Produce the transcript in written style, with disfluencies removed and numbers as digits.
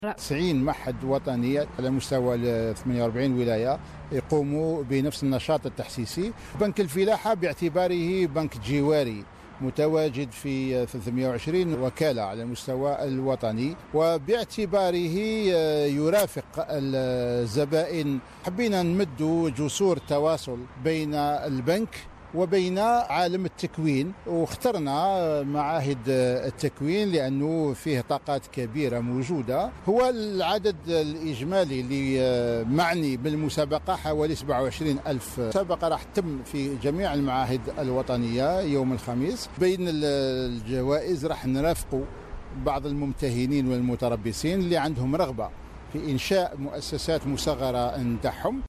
90 معهد وطني على مستوى 48 ولاية يقوموا بنفس النشاط التحسيسي. بنك الفلاحة باعتباره بنك جواري متواجد في 320 وكالة على المستوى الوطني، وباعتباره يرافق الزبائن حبينا نمد جسور التواصل بين البنك وبين عالم التكوين، واخترنا معاهد التكوين لأنه فيه طاقات كبيرة موجودة. هو العدد الإجمالي اللي معني بالمسابقة حوالي 27 ألف مسابقة راح تتم في جميع المعاهد الوطنية يوم الخميس. بين الجوائز راح نرافقوا بعض الممتهنين والمتربصين اللي عندهم رغبة في إنشاء مؤسسات مصغرة نتاعهم.